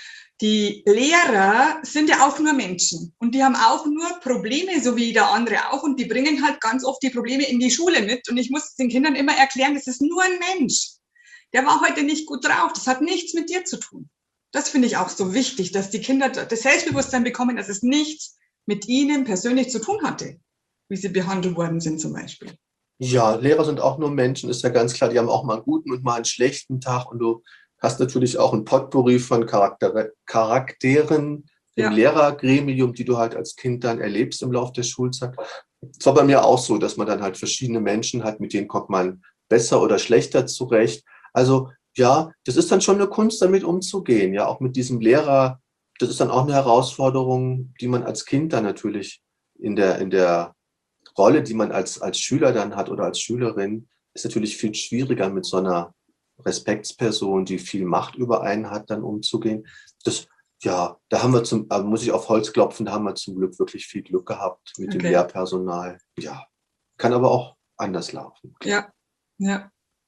die Lehrer sind ja auch nur Menschen und die haben auch nur Probleme, so wie jeder andere auch, und die bringen halt ganz oft die Probleme in die Schule mit, und ich muss den Kindern immer erklären, das ist nur ein Mensch. Der war heute nicht gut drauf, das hat nichts mit dir zu tun. Das finde ich auch so wichtig, dass die Kinder das Selbstbewusstsein bekommen, dass es nichts mit ihnen persönlich zu tun hatte, wie sie behandelt worden sind zum Beispiel. Ja, Lehrer sind auch nur Menschen, ist ja ganz klar. Die haben auch mal einen guten und mal einen schlechten Tag. Und du hast natürlich auch ein Potpourri von Charakter Charakteren im Ja. Lehrergremium, die du halt als Kind dann erlebst im Laufe der Schulzeit. Es war bei mir auch so, dass man dann halt verschiedene Menschen hat, mit denen kommt man besser oder schlechter zurecht. Also ja, das ist dann schon eine Kunst, damit umzugehen. Ja, auch mit diesem Lehrer, das ist dann auch eine Herausforderung, die man als Kind dann natürlich in der, in der Rolle, die man als, als Schüler dann hat oder als Schülerin, ist natürlich viel schwieriger, mit so einer Respektsperson, die viel Macht über einen hat, dann umzugehen. Das, ja, da haben wir zum, muss ich auf Holz klopfen, da haben wir zum Glück wirklich viel Glück gehabt mit Okay. dem Lehrpersonal. Ja, kann aber auch anders laufen. Ja, ja.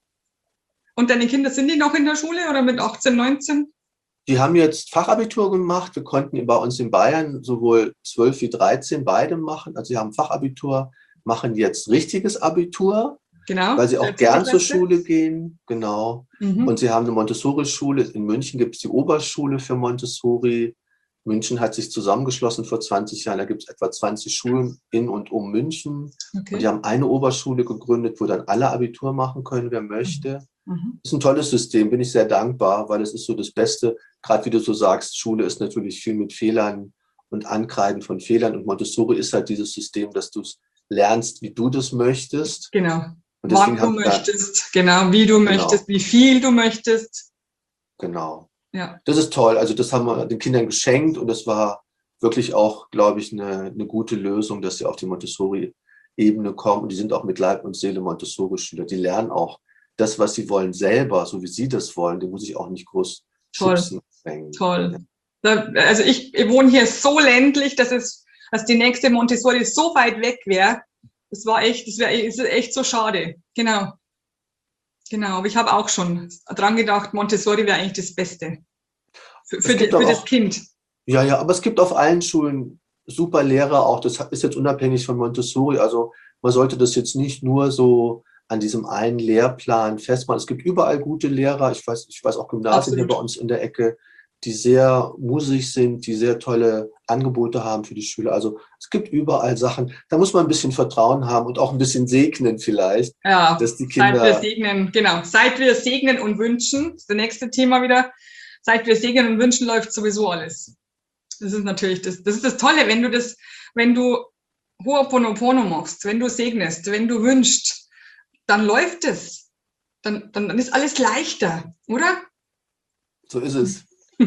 Und deine Kinder, sind die noch in der Schule oder mit achtzehn, neunzehn? Die haben jetzt Fachabitur gemacht. Wir konnten bei uns in Bayern sowohl zwölf wie dreizehn beide machen. Also sie haben Fachabitur, machen jetzt richtiges Abitur, Genau. weil sie auch vierzehn. gern zur Schule gehen. Genau. Mhm. Und sie haben eine Montessori-Schule. In München gibt es die Oberschule für Montessori. München hat sich zusammengeschlossen vor zwanzig Jahren. Da gibt es etwa zwanzig Schulen in und um München. Okay. Und die haben eine Oberschule gegründet, wo dann alle Abitur machen können, wer möchte. Mhm. Das ist ein tolles System, bin ich sehr dankbar, weil es ist so das Beste, gerade wie du so sagst, Schule ist natürlich viel mit Fehlern und Ankreiden von Fehlern, und Montessori ist halt dieses System, dass du es lernst, wie du das möchtest. Genau. Und deswegen Wann du haben wir, möchtest, genau, wie du Genau. möchtest, wie viel du möchtest. genau, Ja. das ist toll, also das haben wir den Kindern geschenkt, und das war wirklich auch, glaube ich, eine, eine gute Lösung, dass sie auf die Montessori-Ebene kommen, und die sind auch mit Leib und Seele Montessori-Schüler, die lernen auch das, was sie wollen, selber, so wie sie das wollen, den muss ich auch nicht groß Toll. schubsen. Toll. Da, also ich, ich wohne hier so ländlich, dass es, dass die nächste Montessori so weit weg wäre. Das war echt, das wäre echt so schade. Genau. Genau. Aber ich habe auch schon dran gedacht, Montessori wäre eigentlich das Beste. Für, für, die, für das auch, Kind. Ja, ja, aber es gibt auf allen Schulen super Lehrer auch. Das ist jetzt unabhängig von Montessori. Also man sollte das jetzt nicht nur so an diesem einen Lehrplan festmachen. Es gibt überall gute Lehrer. Ich weiß, ich weiß auch Gymnasien hier bei uns in der Ecke, die sehr musig sind, die sehr tolle Angebote haben für die Schüler. Also es gibt überall Sachen. Da muss man ein bisschen Vertrauen haben und auch ein bisschen segnen vielleicht, Ja, dass die Kinder... Seit wir segnen, genau. Seit wir segnen und wünschen, das ist das nächste Thema wieder. Seit wir segnen und wünschen, läuft sowieso alles. Das ist natürlich das, das ist das Tolle, wenn du das, wenn du Ho'oponopono machst, wenn du segnest, wenn du wünschst, dann läuft es. Dann, dann, dann ist alles leichter, oder? So ist es.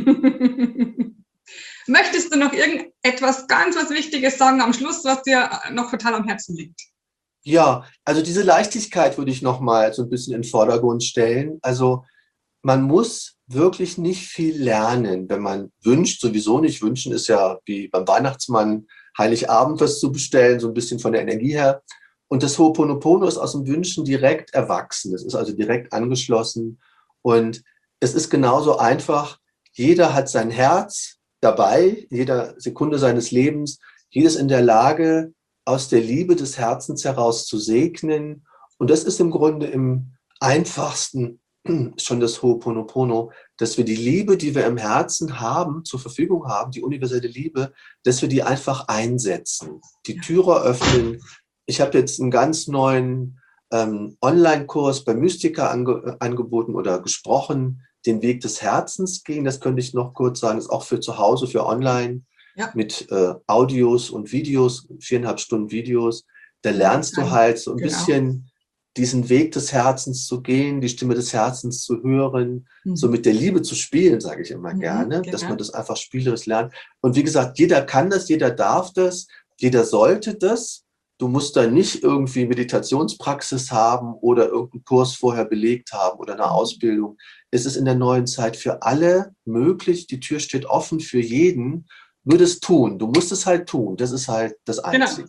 Möchtest du noch irgendetwas ganz was Wichtiges sagen am Schluss, was dir noch total am Herzen liegt? Ja, also diese Leichtigkeit würde ich noch mal so ein bisschen in den Vordergrund stellen. Also man muss wirklich nicht viel lernen, wenn man wünscht. Sowieso nicht. Wünschen ist ja wie beim Weihnachtsmann Heiligabend was zu bestellen, so ein bisschen von der Energie her. Und das Ho'oponopono ist aus dem Wünschen direkt erwachsen. Es ist also direkt angeschlossen. Und es ist genauso einfach. Jeder hat sein Herz dabei, jeder Sekunde seines Lebens. Jeder ist in der Lage, aus der Liebe des Herzens heraus zu segnen. Und das ist im Grunde im einfachsten schon das Ho'oponopono, dass wir die Liebe, die wir im Herzen haben, zur Verfügung haben, die universelle Liebe, dass wir die einfach einsetzen, die Türe öffnen. Ich habe jetzt einen ganz neuen ähm, Online-Kurs bei Mystica ange angeboten oder gesprochen, den Weg des Herzens gehen. Das könnte ich noch kurz sagen, ist auch für zu Hause, für online, ja. mit äh, Audios und Videos, viereinhalb Stunden Videos. Da lernst du halt so ein genau. bisschen diesen Weg des Herzens zu gehen, die Stimme des Herzens zu hören, mhm. so mit der Liebe zu spielen, sage ich immer mhm, gerne, genau. dass man das einfach spielerisch lernt. Und wie gesagt, jeder kann das, jeder darf das, jeder sollte das. Du musst da nicht irgendwie Meditationspraxis haben oder irgendeinen Kurs vorher belegt haben oder eine Ausbildung. Es ist in der neuen Zeit für alle möglich. Die Tür steht offen für jeden. Nur das tun. Du musst es halt tun. Das ist halt das Einzige. Genau.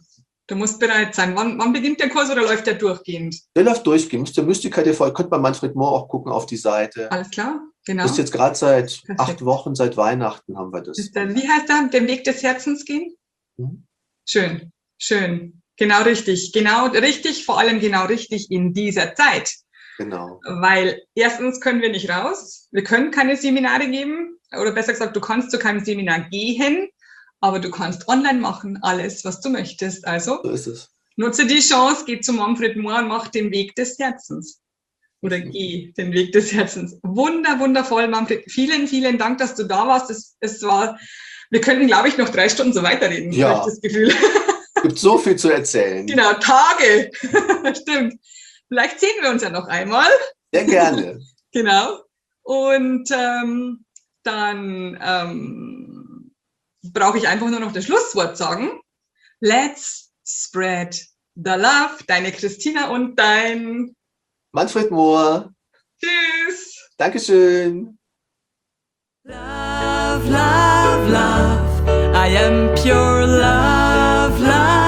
Du musst bereit sein. Wann, wann beginnt der Kurs oder läuft der durchgehend? Der läuft durchgehend. Müsst ihr Mystiker T V, könnt bei Manfred Mohr auch gucken auf die Seite. Alles klar, genau. Ist jetzt gerade seit Perfekt. acht Wochen, seit Weihnachten haben wir das. Ist der, wie heißt der? Den Weg des Herzens gehen? Mhm. Schön, schön. Genau richtig. Genau richtig, vor allem genau richtig in dieser Zeit. Genau. Weil erstens können wir nicht raus. Wir können keine Seminare geben. Oder besser gesagt, du kannst zu keinem Seminar gehen. Aber du kannst online machen, alles, was du möchtest. Also So ist es. nutze die Chance, geh zu Manfred Mohr und mach den Weg des Herzens. Oder geh den Weg des Herzens. Wunder, wundervoll, Manfred. Vielen, vielen Dank, dass du da warst. Es, es war, wir könnten, glaube ich, noch drei Stunden so weiterreden, Ja. habe ich das Gefühl. Es gibt so viel zu erzählen. Genau, Tage. Stimmt. Vielleicht sehen wir uns ja noch einmal. Sehr gerne. Genau. Und ähm, dann ähm, brauche ich einfach nur noch das Schlusswort sagen. Let's spread the love. Deine Christina und dein Manfred Mohr. Tschüss. Dankeschön. Love, love, love. I am pure love, love.